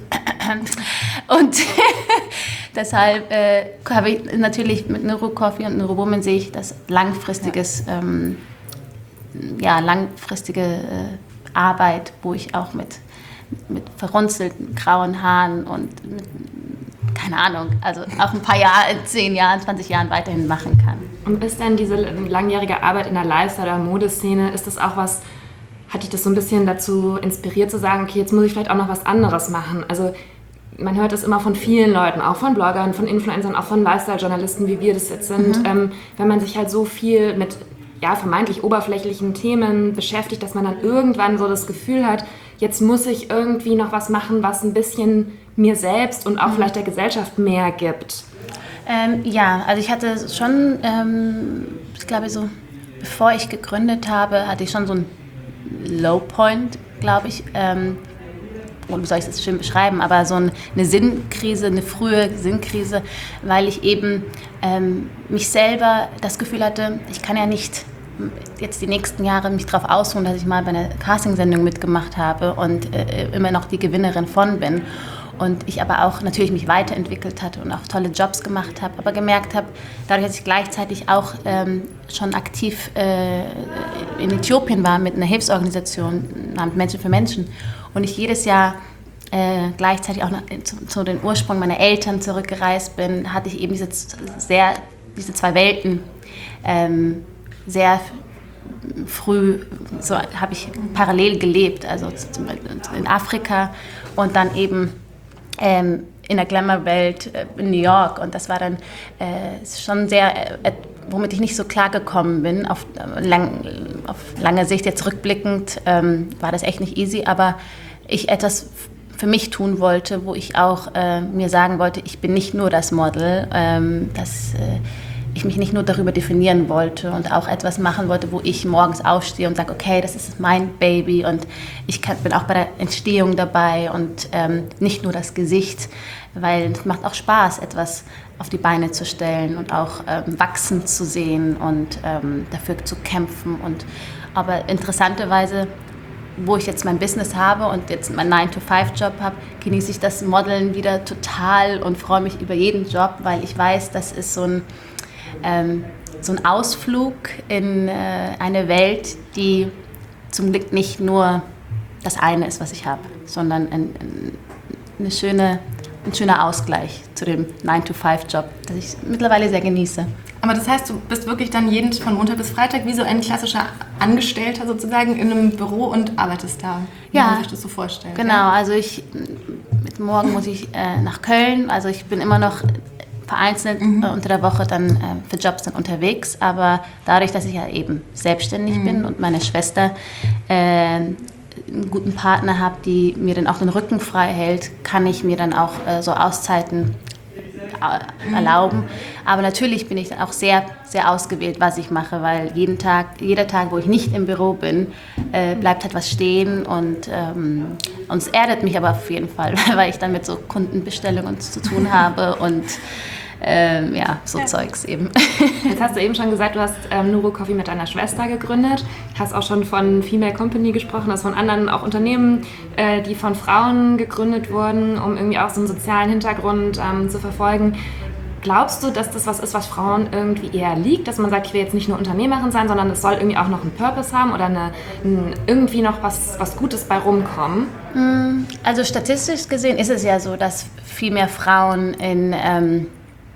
Und deshalb äh, habe ich natürlich mit Nuru Coffee und Nuru Woman sehe ich das langfristiges, ja. ähm, ja, langfristige äh, Arbeit, wo ich auch mit, mit verrunzelten grauen Haaren und mit, keine Ahnung, also auch ein paar Jahre, zehn Jahren, zwanzig Jahren weiterhin machen kann. Und ist denn diese langjährige Arbeit in der Lifestyle- oder Modeszene, ist das auch was, hat dich das so ein bisschen dazu inspiriert zu sagen, okay, jetzt muss ich vielleicht auch noch was anderes machen? Also man hört das immer von vielen Leuten, auch von Bloggern, von Influencern, auch von Lifestyle-Journalisten, wie wir das jetzt sind. Mhm. Ähm, wenn man sich halt so viel mit ja, vermeintlich oberflächlichen Themen beschäftigt, dass man dann irgendwann so das Gefühl hat, jetzt muss ich irgendwie noch was machen, was ein bisschen mir selbst und auch mhm. vielleicht der Gesellschaft mehr gibt. Ähm, ja, also ich hatte schon, ähm, ich glaube so, bevor ich gegründet habe, hatte ich schon so einen Low Point, glaube ich. Ähm, und wie soll ich das schön beschreiben, aber so eine Sinnkrise, eine frühe Sinnkrise, weil ich eben ähm, mich selber das Gefühl hatte, ich kann ja nicht jetzt die nächsten Jahre mich darauf ausruhen, dass ich mal bei einer Castingsendung mitgemacht habe und äh, immer noch die Gewinnerin von bin. Und ich aber auch natürlich mich weiterentwickelt hatte und auch tolle Jobs gemacht habe, aber gemerkt habe, dadurch, dass ich gleichzeitig auch ähm, schon aktiv äh, in Äthiopien war mit einer Hilfsorganisation namens Menschen für Menschen und ich jedes Jahr äh, gleichzeitig auch noch zu, zu den Ursprüngen meiner Eltern zurückgereist bin, hatte ich eben diese, sehr, diese zwei Welten ähm, sehr früh, so habe ich parallel gelebt, also in Afrika und dann eben ähm, in der Glamour-Welt in New York. Und das war dann äh, schon sehr, äh, womit ich nicht so klar gekommen bin. Auf, lang, auf lange Sicht, jetzt rückblickend, ähm, war das echt nicht easy, aber ich etwas für mich tun wollte, wo ich auch äh, mir sagen wollte, ich bin nicht nur das Model, ähm, dass äh, ich mich nicht nur darüber definieren wollte und auch etwas machen wollte, wo ich morgens aufstehe und sage, okay, das ist mein Baby und ich kann, bin auch bei der Entstehung dabei und ähm, nicht nur das Gesicht, weil es macht auch Spaß, etwas auf die Beine zu stellen und auch ähm, wachsen zu sehen und ähm, dafür zu kämpfen. Und, aber interessanterweise, wo ich jetzt mein Business habe und jetzt meinen nine to five Job habe, genieße ich das Modeln wieder total und freue mich über jeden Job, weil ich weiß, das ist so ein Ähm, so ein Ausflug in äh, eine Welt, die zum Glück nicht nur das eine ist, was ich habe, sondern ein, ein, eine schöne, ein schöner Ausgleich zu dem nine to five Job, den ich mittlerweile sehr genieße. Aber das heißt, du bist wirklich dann jeden von Montag bis Freitag wie so ein klassischer Angestellter sozusagen in einem Büro und arbeitest da. Wie Ja, man sich das so vorstellt. Genau, Ja? also ich, mit morgen muss ich äh, nach Köln, also ich bin immer noch vereinzelt mhm. äh, unter der Woche dann äh, für Jobs dann unterwegs, aber dadurch, dass ich ja eben selbstständig mhm. bin und meine Schwester äh, einen guten Partner habe, die mir dann auch den Rücken frei hält, kann ich mir dann auch äh, so Auszeiten äh, erlauben. Aber natürlich bin ich dann auch sehr, sehr ausgewählt, was ich mache, weil jeden Tag, jeder Tag, wo ich nicht im Büro bin, äh, bleibt halt was stehen und, ähm, und es erdet mich aber auf jeden Fall, weil ich dann mit so Kundenbestellungen zu tun habe und Ähm, ja, so ja. Zeugs eben. Jetzt hast du eben schon gesagt, du hast ähm, Nuru Coffee mit deiner Schwester gegründet, hast auch schon von Female Company gesprochen, hast von anderen auch Unternehmen, äh, die von Frauen gegründet wurden, um irgendwie auch so einen sozialen Hintergrund ähm, zu verfolgen. Glaubst du, dass das was ist, was Frauen irgendwie eher liegt, dass man sagt, ich will jetzt nicht nur Unternehmerin sein, sondern es soll irgendwie auch noch einen Purpose haben oder eine, ein, irgendwie noch was, was Gutes bei rumkommen? Also statistisch gesehen ist es ja so, dass viel mehr Frauen in ähm,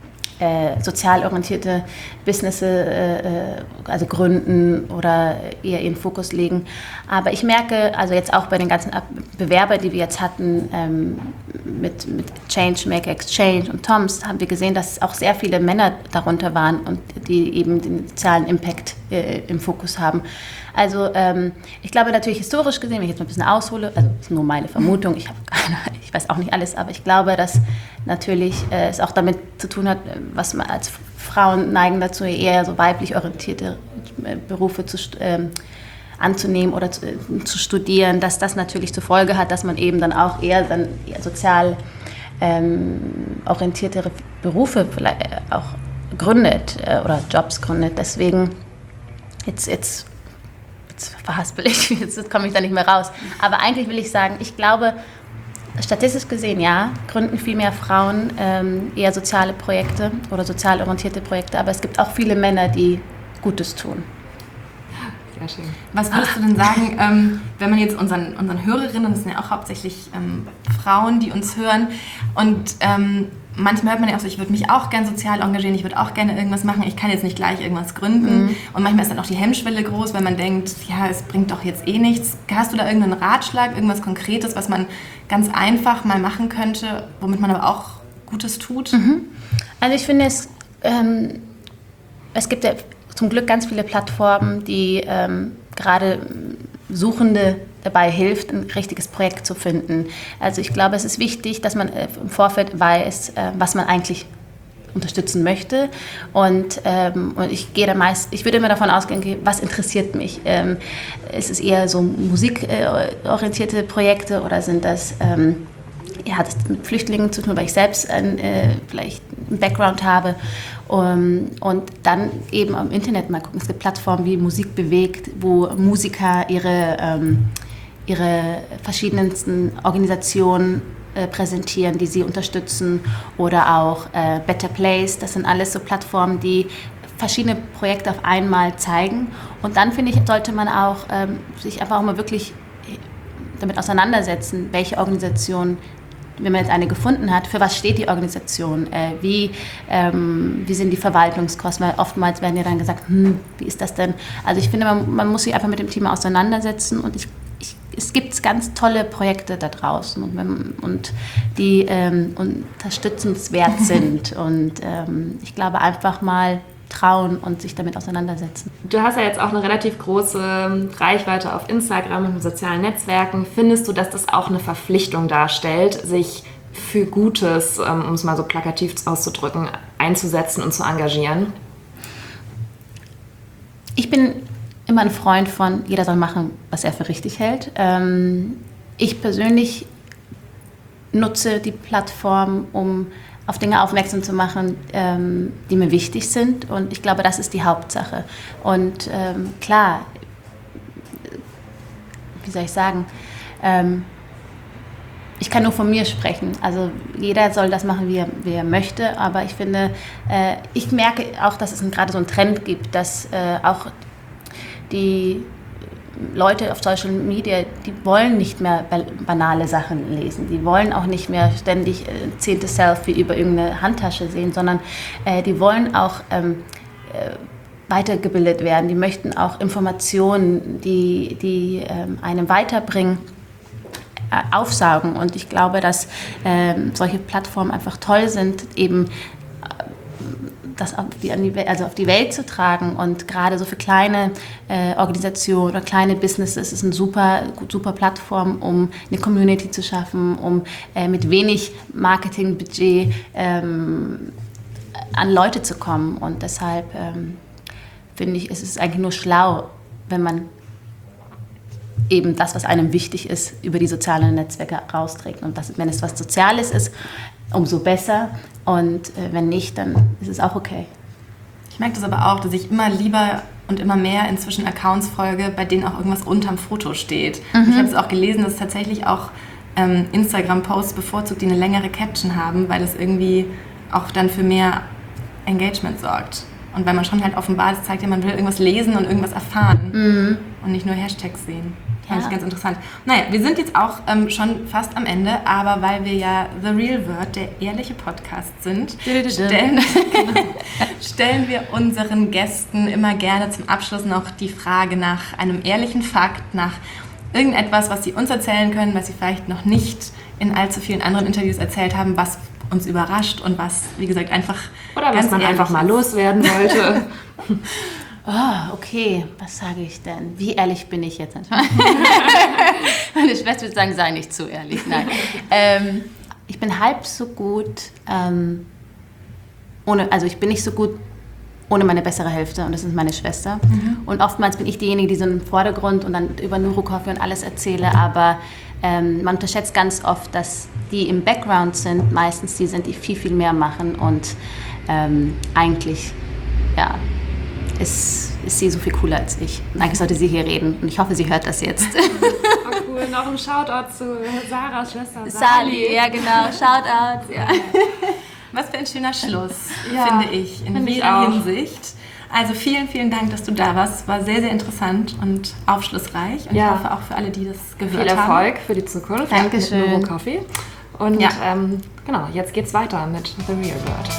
Äh, sozial orientierte Business äh, also gründen oder eher ihren Fokus legen. Aber ich merke, also jetzt auch bei den ganzen Bewerbern, die wir jetzt hatten, ähm, mit, mit Changemaker Exchange und Toms, haben wir gesehen, dass auch sehr viele Männer darunter waren und die eben den sozialen Impact äh, im Fokus haben. Also ähm, ich glaube natürlich historisch gesehen, wenn ich jetzt mal ein bisschen aushole, also das ist nur meine Vermutung, ich, habe keine, ich weiß auch nicht alles, aber ich glaube, dass natürlich äh, es auch damit zu tun hat, was man als Frauen neigen dazu, eher so weiblich orientierte äh, Berufe zu, äh, anzunehmen oder zu, äh, zu studieren, dass das natürlich zur Folge hat, dass man eben dann auch eher, dann eher sozial ähm, orientiertere Berufe vielleicht auch gründet äh, oder Jobs gründet. Deswegen jetzt, jetzt Jetzt verhaspel ich, jetzt komme ich da nicht mehr raus. Aber eigentlich will ich sagen, ich glaube, statistisch gesehen, ja, gründen viel mehr Frauen ähm, eher soziale Projekte oder sozial orientierte Projekte, aber es gibt auch viele Männer, die Gutes tun. Sehr schön. Was würdest du denn sagen, ähm, wenn man jetzt unseren, unseren Hörerinnen, das sind ja auch hauptsächlich ähm, Frauen, die uns hören, und ähm, manchmal hört man ja auch so, ich würde mich auch gerne sozial engagieren, ich würde auch gerne irgendwas machen, ich kann jetzt nicht gleich irgendwas gründen. Mhm. Und manchmal ist dann auch die Hemmschwelle groß, wenn man denkt, ja, es bringt doch jetzt eh nichts. Hast du da irgendeinen Ratschlag, irgendwas Konkretes, was man ganz einfach mal machen könnte, womit man aber auch Gutes tut? Mhm. Also ich finde, es, ähm, es gibt ja zum Glück ganz viele Plattformen, die ähm, gerade Suchende dabei hilft, ein richtiges Projekt zu finden. Also ich glaube, es ist wichtig, dass man äh, im Vorfeld weiß, äh, was man eigentlich unterstützen möchte. Und, ähm, und ich gehe da meist, ich würde immer davon ausgehen, okay, was interessiert mich? Ähm, ist es eher so musikorientierte Projekte oder sind das ähm, ja, hat es mit Flüchtlingen zu tun, weil ich selbst ein, äh, vielleicht einen Background habe. Um, und dann eben am Internet mal gucken. Es gibt Plattformen wie Musik bewegt, wo Musiker ihre, ähm, ihre verschiedensten Organisationen äh, präsentieren, die sie unterstützen. Oder auch äh, Better Place. Das sind alles so Plattformen, die verschiedene Projekte auf einmal zeigen. Und dann, finde ich, sollte man auch ähm, sich einfach auch mal wirklich damit auseinandersetzen, welche Organisation, wenn man jetzt eine gefunden hat, für was steht die Organisation, äh, wie, ähm, wie sind die Verwaltungskosten, weil oftmals werden ja dann gesagt, hm, wie ist das denn? Also ich finde, man, man muss sich einfach mit dem Thema auseinandersetzen und ich, ich, es gibt ganz tolle Projekte da draußen und, wenn, und die ähm, unterstützenswert sind und ähm, ich glaube einfach mal trauen und sich damit auseinandersetzen. Du hast ja jetzt auch eine relativ große Reichweite auf Instagram und in sozialen Netzwerken. Findest du, dass das auch eine Verpflichtung darstellt, sich für Gutes, um es mal so plakativ auszudrücken, einzusetzen und zu engagieren? Ich bin immer ein Freund von, jeder soll machen, was er für richtig hält. Ich persönlich nutze die Plattform, um auf Dinge aufmerksam zu machen, ähm, die mir wichtig sind. Und ich glaube, das ist die Hauptsache. Und ähm, klar, wie soll ich sagen, ähm, ich kann nur von mir sprechen. Also jeder soll das machen, wie er, wie er möchte. Aber ich finde, äh, ich merke auch, dass es gerade so einen Trend gibt, dass äh, auch die Leute auf Social Media, die wollen nicht mehr banale Sachen lesen. Die wollen auch nicht mehr ständig äh, zehnte Selfie über irgendeine Handtasche sehen, sondern äh, die wollen auch ähm, äh, weitergebildet werden. Die möchten auch Informationen, die, die ähm, einem weiterbringen, äh, aufsaugen. Und ich glaube, dass ähm, solche Plattformen einfach toll sind, eben das auf die, also auf die Welt zu tragen und gerade so für kleine äh, Organisationen oder kleine Businesses ist eine super, super Plattform, um eine Community zu schaffen, um äh, mit wenig Marketingbudget ähm, an Leute zu kommen und deshalb ähm, finde ich, ist es eigentlich nur schlau, wenn man eben das, was einem wichtig ist, über die sozialen Netzwerke rausträgt und das, wenn es was Soziales ist, umso besser. Und äh, wenn nicht, dann ist es auch okay. Ich merke das aber auch, dass ich immer lieber und immer mehr inzwischen Accounts folge, bei denen auch irgendwas unterm Foto steht. Mhm. Ich habe es auch gelesen, dass tatsächlich auch ähm, Instagram-Posts bevorzugt, die eine längere Caption haben, weil es irgendwie auch dann für mehr Engagement sorgt. Und weil man schon halt offenbar, das zeigt ja, man will irgendwas lesen und irgendwas erfahren mhm. und nicht nur Hashtags sehen. Fand ich ganz interessant. Naja, wir sind jetzt auch ähm, schon fast am Ende, aber weil wir ja The Real Word, der ehrliche Podcast sind, stellen, genau, stellen wir unseren Gästen immer gerne zum Abschluss noch die Frage nach einem ehrlichen Fakt, nach irgendetwas, was sie uns erzählen können, was sie vielleicht noch nicht in allzu vielen anderen Interviews erzählt haben, was uns überrascht und was, wie gesagt, einfach Oder was man einfach mal loswerden wollte. Oh, okay, was sage ich denn? Wie ehrlich bin ich jetzt? Meine Schwester würde sagen, sei nicht zu ehrlich. Nein. ähm, ich bin halb so gut, ähm, ohne, also ich bin nicht so gut ohne meine bessere Hälfte und das ist meine Schwester. Mhm. Und oftmals bin ich diejenige, die so im Vordergrund und dann über Neurocoffee und alles erzähle, aber ähm, man unterschätzt ganz oft, dass die im Background sind, meistens die sind, die viel, viel mehr machen und ähm, eigentlich, ja, Ist, ist sie so viel cooler als ich. Eigentlich sollte sie hier reden und ich hoffe, sie hört das jetzt. Oh, cool. Noch ein Shoutout zu Sarahs Schwester Sali. Sali, ja genau, Shoutout. Ja. Was für ein schöner Schluss, ja, finde ich, in jeder Hinsicht. Also vielen, vielen Dank, dass du da warst. Es war sehr, sehr interessant und aufschlussreich. Und ja. ich hoffe auch für alle, die das gehört haben. Viel Erfolg haben. für die Zukunft. Dankeschön. Mit Neurocoffee. Und ja. ähm, genau, jetzt geht's weiter mit The Real Word.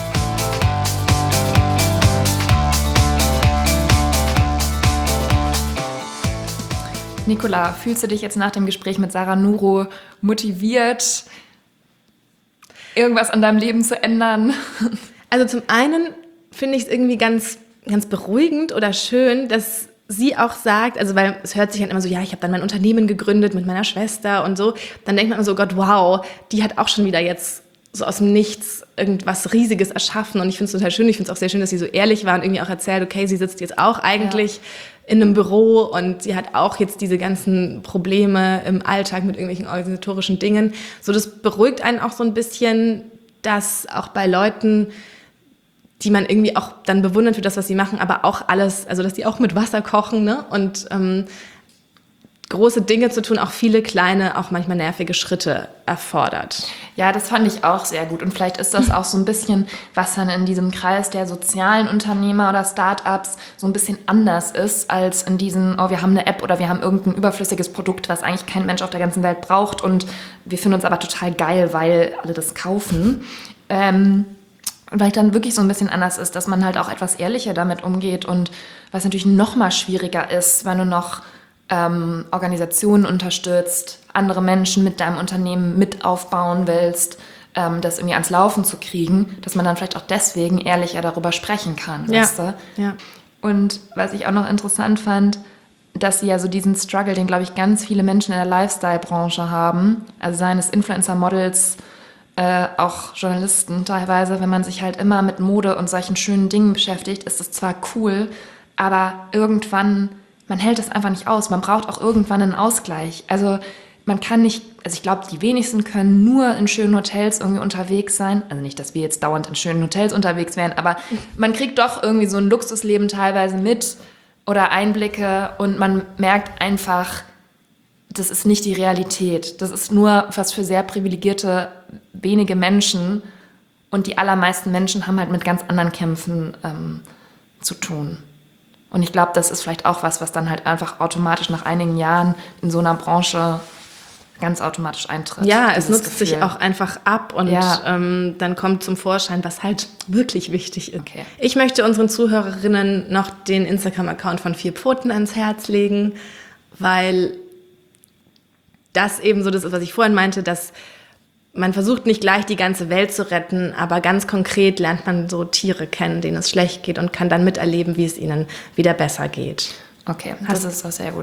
Nicola, fühlst du dich jetzt nach dem Gespräch mit Sarah Nuro motiviert, irgendwas an deinem Leben zu ändern? Also zum einen finde ich es irgendwie ganz, ganz beruhigend oder schön, dass sie auch sagt, also weil es hört sich dann immer so, ja, ich habe dann mein Unternehmen gegründet mit meiner Schwester und so, dann denkt man immer so, Gott, wow, die hat auch schon wieder jetzt so aus dem Nichts irgendwas Riesiges erschaffen und ich finde es total schön, ich finde es auch sehr schön, dass sie so ehrlich war und irgendwie auch erzählt, okay, sie sitzt jetzt auch eigentlich ja. in einem Büro und sie hat auch jetzt diese ganzen Probleme im Alltag mit irgendwelchen organisatorischen Dingen. So, das beruhigt einen auch so ein bisschen, dass auch bei Leuten, die man irgendwie auch dann bewundert für das, was sie machen, aber auch alles, also dass die auch mit Wasser kochen, ne? Und ähm, große Dinge zu tun auch viele kleine, auch manchmal nervige Schritte erfordert. Ja, das fand ich auch sehr gut. Und vielleicht ist das auch so ein bisschen, was dann in diesem Kreis der sozialen Unternehmer oder Startups so ein bisschen anders ist, als in diesen, oh, wir haben eine App oder wir haben irgendein überflüssiges Produkt, was eigentlich kein Mensch auf der ganzen Welt braucht und wir finden uns aber total geil, weil alle das kaufen. Ähm, weil dann wirklich so ein bisschen anders ist, dass man halt auch etwas ehrlicher damit umgeht und was natürlich noch mal schwieriger ist, wenn du noch ähm, Organisationen unterstützt, andere Menschen mit deinem Unternehmen mit aufbauen willst, ähm, das irgendwie ans Laufen zu kriegen, dass man dann vielleicht auch deswegen ehrlicher darüber sprechen kann. Ja. Weißt du? Ja. Und was ich auch noch interessant fand, dass sie ja so diesen Struggle, den, glaube ich, ganz viele Menschen in der Lifestyle-Branche haben, also seien es Influencer-Models, äh, auch Journalisten teilweise, wenn man sich halt immer mit Mode und solchen schönen Dingen beschäftigt, ist das zwar cool, aber irgendwann, man hält es einfach nicht aus. Man braucht auch irgendwann einen Ausgleich. Also man kann nicht, also ich glaube, die wenigsten können nur in schönen Hotels irgendwie unterwegs sein. Also nicht, dass wir jetzt dauernd in schönen Hotels unterwegs wären, aber man kriegt doch irgendwie so ein Luxusleben teilweise mit oder Einblicke und man merkt einfach, das ist nicht die Realität. Das ist nur was für sehr privilegierte, wenige Menschen. Und die allermeisten Menschen haben halt mit ganz anderen Kämpfen ähm, zu tun. Und ich glaube, das ist vielleicht auch was, was dann halt einfach automatisch nach einigen Jahren in so einer Branche ganz automatisch eintritt. Ja, es nutzt Gefühl. sich auch einfach ab und Ja. ähm, dann kommt zum Vorschein, was halt wirklich wichtig ist. Okay. Ich möchte unseren Zuhörerinnen noch den Instagram-Account von Vier Pfoten ans Herz legen, weil das eben so das ist, was ich vorhin meinte, dass man versucht nicht gleich die ganze Welt zu retten, aber ganz konkret lernt man so Tiere kennen, denen es schlecht geht und kann dann miterleben, wie es ihnen wieder besser geht. Okay, das ist doch sehr gut.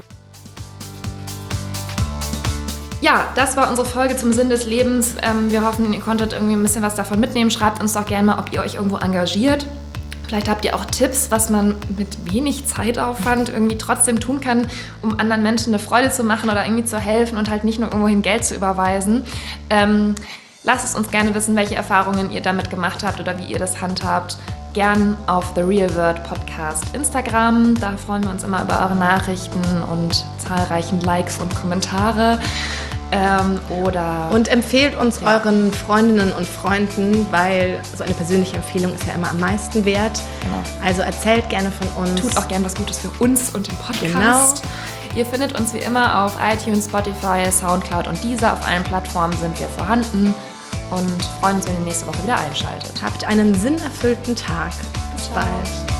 Ja, das war unsere Folge zum Sinn des Lebens. Ähm, wir hoffen, ihr konntet irgendwie ein bisschen was davon mitnehmen. Schreibt uns doch gerne mal, ob ihr euch irgendwo engagiert. Vielleicht habt ihr auch Tipps, was man mit wenig Zeitaufwand irgendwie trotzdem tun kann, um anderen Menschen eine Freude zu machen oder irgendwie zu helfen und halt nicht nur irgendwohin Geld zu überweisen. Ähm, lasst es uns gerne wissen, welche Erfahrungen ihr damit gemacht habt oder wie ihr das handhabt. Gern auf The Real World Podcast Instagram. Da freuen wir uns immer über eure Nachrichten und zahlreichen Likes und Kommentare. Ähm, oder Und empfehlt uns Ja. euren Freundinnen und Freunden, weil so eine persönliche Empfehlung ist ja immer am meisten wert. Genau. Also erzählt gerne von uns. tut auch gern was Gutes für uns und den Podcast. Genau. Ihr findet uns wie immer auf iTunes, Spotify, Soundcloud und Deezer. Auf allen Plattformen sind wir vorhanden und freuen uns, wenn ihr nächste Woche wieder einschaltet. Habt einen sinnerfüllten Tag. Bis bald.